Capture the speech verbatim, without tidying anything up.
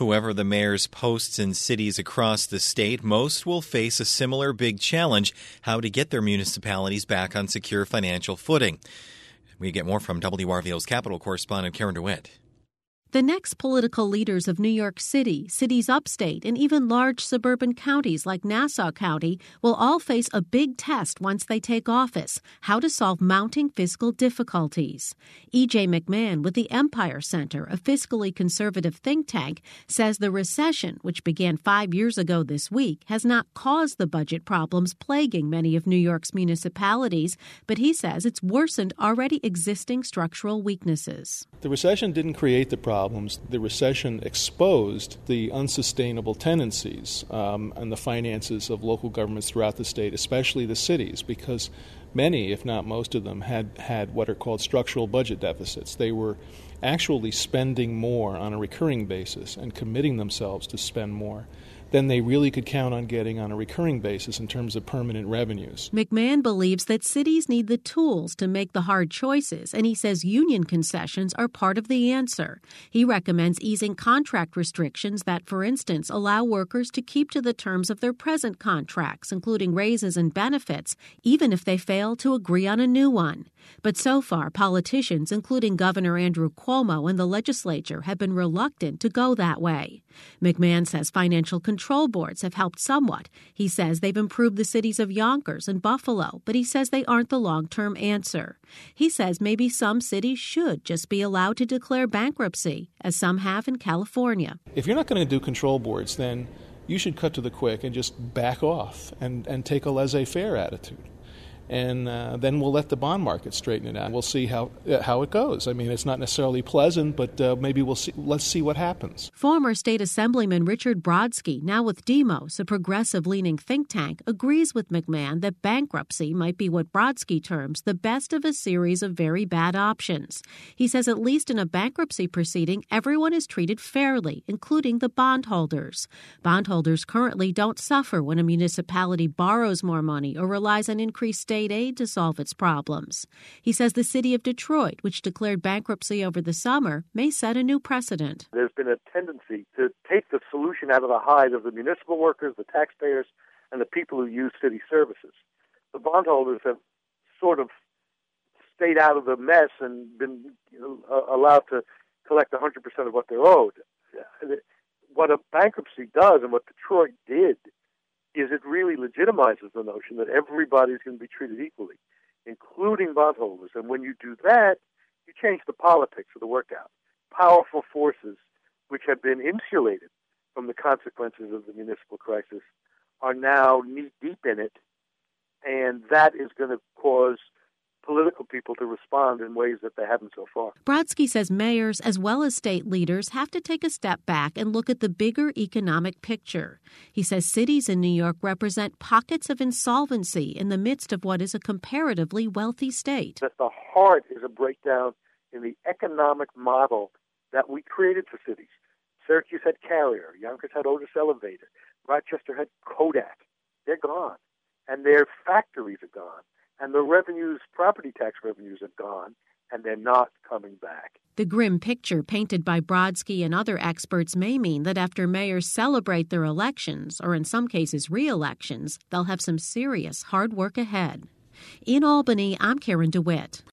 Whoever the mayor's posts in cities across the state, most will face a similar big challenge: how to get their municipalities back on secure financial footing. We get more from W R V O's Capital correspondent Karen DeWitt. The next political leaders of New York City, cities upstate, and even large suburban counties like Nassau County will all face a big test once they take office: how to solve mounting fiscal difficulties. E J McMahon with the Empire Center, a fiscally conservative think tank, says the recession, which began five years ago this week, has not caused the budget problems plaguing many of New York's municipalities, but he says it's worsened already existing structural weaknesses. The recession didn't create the problem. Problems. The recession exposed the unsustainable tendencies um, and the finances of local governments throughout the state, especially the cities, because many, if not most of them, had, had what are called structural budget deficits. They were actually spending more on a recurring basis and committing themselves to spend more than they really could count on getting on a recurring basis in terms of permanent revenues. McMahon believes that cities need the tools to make the hard choices, and he says union concessions are part of the answer. He recommends easing contract restrictions that, for instance, allow workers to keep to the terms of their present contracts, including raises and benefits, even if they fail to agree on a new one. But so far, politicians, including Governor Andrew Cuomo and the legislature, have been reluctant to go that way. McMahon says financial control boards have helped somewhat. He says they've improved the cities of Yonkers and Buffalo, but he says they aren't the long-term answer. He says maybe some cities should just be allowed to declare bankruptcy, as some have in California. If you're not going to do control boards, then you should cut to the quick and just back off and, and take a laissez-faire attitude. And uh, then we'll let the bond market straighten it out. We'll see how uh, how it goes. I mean, it's not necessarily pleasant, but uh, maybe we'll see. Let's see what happens. Former State Assemblyman Richard Brodsky, now with Demos, a progressive-leaning think tank, agrees with McMahon that bankruptcy might be what Brodsky terms the best of a series of very bad options. He says at least in a bankruptcy proceeding, everyone is treated fairly, including the bondholders. Bondholders currently don't suffer when a municipality borrows more money or relies on increased state aid to solve its problems. He says the city of Detroit, which declared bankruptcy over the summer, may set a new precedent. There's been a tendency to take the solution out of the hide of the municipal workers, the taxpayers, and the people who use city services. The bondholders have sort of stayed out of the mess and been you know, allowed to collect one hundred percent of what they're owed. What a bankruptcy does and what Detroit did is it really legitimizes the notion that everybody's going to be treated equally, including bondholders. And when you do that, you change the politics of the workout. Powerful forces which have been insulated from the consequences of the municipal crisis are now knee-deep in it, and that is going to cause political people to respond in ways that they haven't so far. Brodsky says mayors as well as state leaders have to take a step back and look at the bigger economic picture. He says cities in New York represent pockets of insolvency in the midst of what is a comparatively wealthy state. At the heart is a breakdown in the economic model that we created for cities. Syracuse had Carrier, Yonkers had Otis Elevator, Rochester had Kodak. They're gone, and their factories are gone. And the revenues, property tax revenues are gone, and they're not coming back. The grim picture painted by Brodsky and other experts may mean that after mayors celebrate their elections, or in some cases re-elections, they'll have some serious hard work ahead. In Albany, I'm Karen DeWitt.